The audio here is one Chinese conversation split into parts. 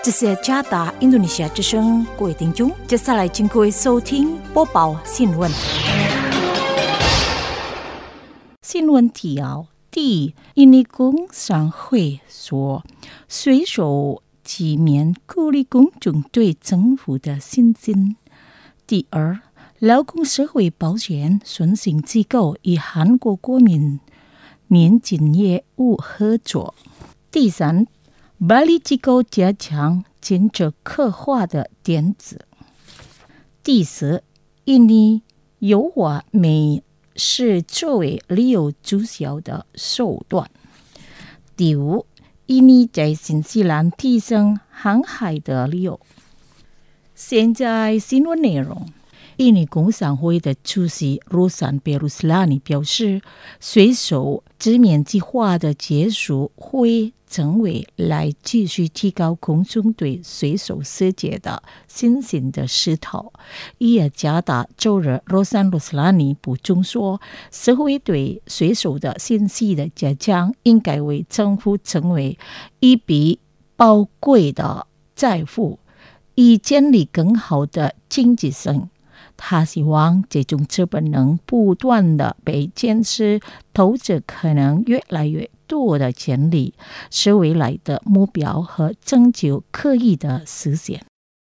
这是加达印度尼西亚之声，各位听众，接下来请各位收听播报新闻。新闻提要：第，印尼工商会说，随手几面鼓励公众对政府的信心。第二，劳工社会保险顺行机构与韩国国民年金业务合作。第三，巴黎机构加强经济刻画的点子。第四，印尼优化美是作为旅游促销的手段。第五，印尼在新西兰提升航海的旅游。现在新闻内容。印尼工商会的主席Rosan Peruslani 表示，随手直面计划的结束会成为来继续提高公众对随手世界的信心的势头。也加大周日 Rosan Peruslani 补充说，社会对随手的信息的加强应该为政府成为一笔宝贵的财富，以建立更好的经济性。他希望这种资本能不断的被建设，投资可能越来越多的潜力，是未来的目标和拯救可以的实现。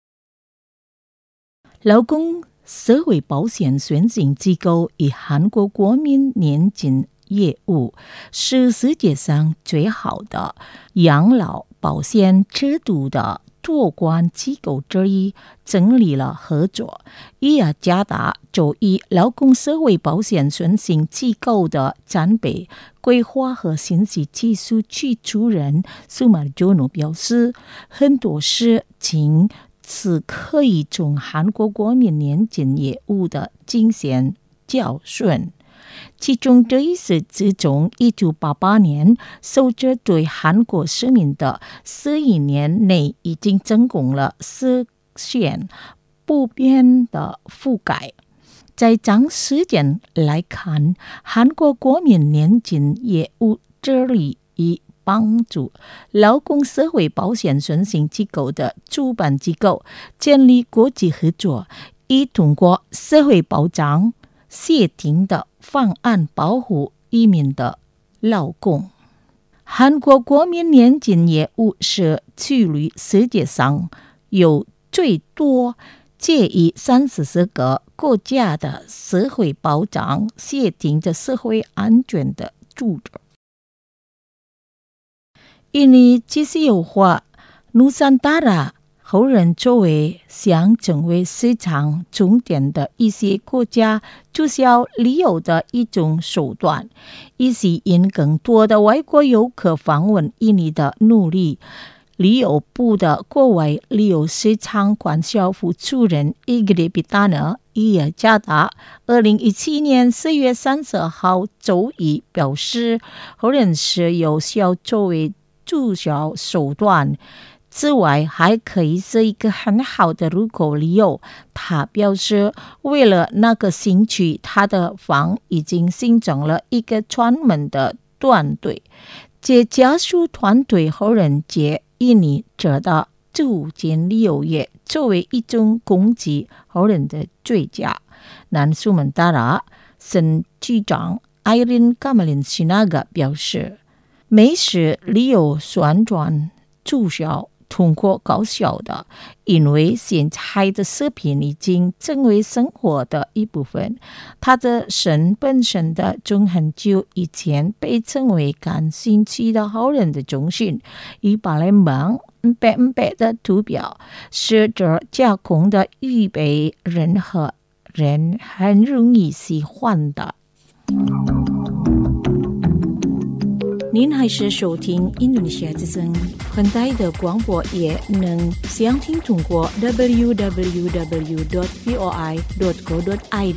劳工社会保险顺行机构与韩国国民年金业务是世界上最好的养老保险制度的多关机构之一，整理了合作，也加大就以劳工社会保险顺行机构的战备规划和信息技术去主人苏马佐诺表示，很多事情是可以从韩国国民年金业务的经验教训。其中这一是自从1988年受着对韩国市民的11年内已经成功了实现不变的覆盖。在长时间来看，韩国国民年金业务致力于帮助劳工社会保险顺行机构的主办机构建立国际合作，以通过社会保障协定的方案保护移民的劳工。韩国国民年金业务是处于世界上有最多介于34个国家的社会保障协定的社会安全的组织。印尼继续优化Nusantara后人作为想成为市场重点的一些国家促销旅游的一种手段，以吸引更多的外国游客访问印尼的努力。旅游部的国外旅游市场管销负责人Igri Pitana 也加达2017年4月30号周一表示，后人是有效作为促销手段之外，还可以是一个很好的入口理由。他表示，为了那个兴趣，他的房已经形成了一个专门的团队。这家属团队后人借印尼这的组建旅游业作为一种攻击后人的最佳。南苏门达拉省局长 Irene Kamalin Sinaga 表示，美食旅游宣传促销通过高效的，因为现在的食品已经成为生活的一部分。它的省本身的从很久以前被称为感兴趣的好人的中心，以巴莱芒白的图表是这加工的预备任何人很容易喜欢的。您还是收听印度尼西亚之声，很大的广播也能详听通过 www.voi.co.id。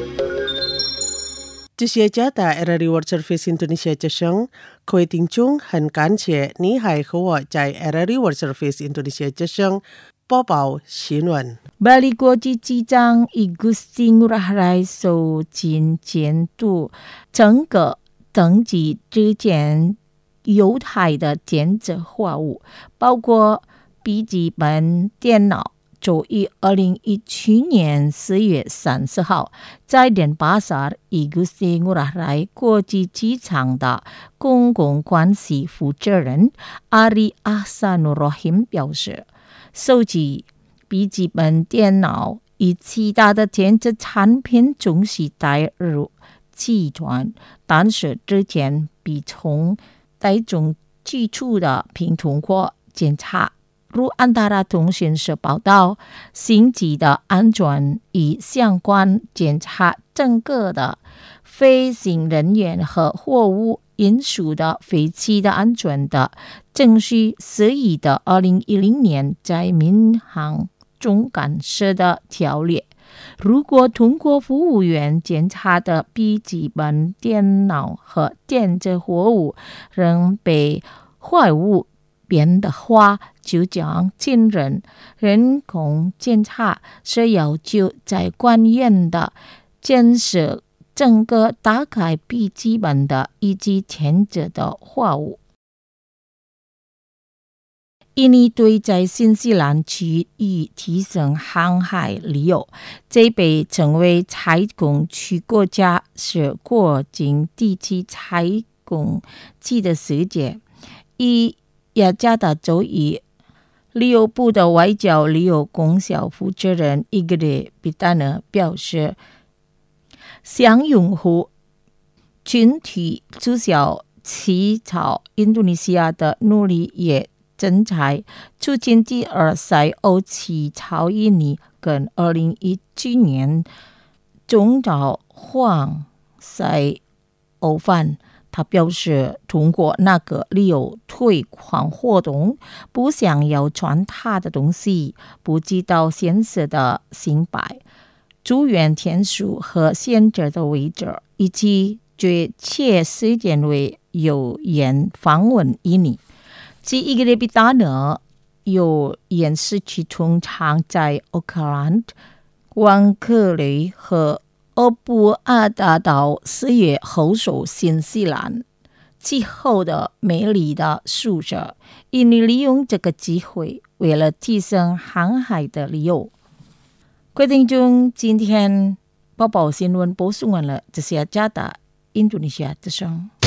这些加大 RRI World Service Indonesia 之声，各位听众很感谢你还和我在 RRI World Service Indonesia 之声播报新闻。 巴黎国际机场Igusti Ngurah Rai 首进监督整个登记之前犹太的电子货物，包括笔记本电脑就于2017年4月30号在denPasar Igusti Ngurah Rai 国际机场的公共关系负责人 Ari Ahsanur Rahim 表示，手机、笔记本电脑与其他的电子产品总是带入集团，但是之前被从大众寄出的并通过检查。如安达拉通讯社报道，星际的安全与相关检查整个的飞行人员和货物运输的飞机的安全的程序是以的2010年在民航总干事的条例。如果通过服务员检查的笔记本电脑和电子货物仍被坏物变的话，就将进行人工检查，是要求在官员的监视整个打开笔记本的以及电子的货物。印尼队在新西兰区域提升航海旅游，这被称为采工区国家，是国境地区采工区的世界。以雅加达州与旅游部的外交旅游功效负责人伊格雷比达纳表示，向拥护群体促销起草印度尼西亚的努力也正在促进第二赛欧起草印尼跟2019年中朝换赛欧范。他表示，通过那个旅游推广活动，不想要传达的东西，不知道现实的新白、住院天数和限制的位置，以及确切时间为有人访问印尼。即伊格雷比达纳有人失去通常在奥克兰、湾克雷和欧布阿达岛4月后手新西兰气候的美丽的宿舍，印尼利用这个机会为了提升航海的旅游。各位听众，今天报新闻播送完了，这是雅加达印度尼西亚之声。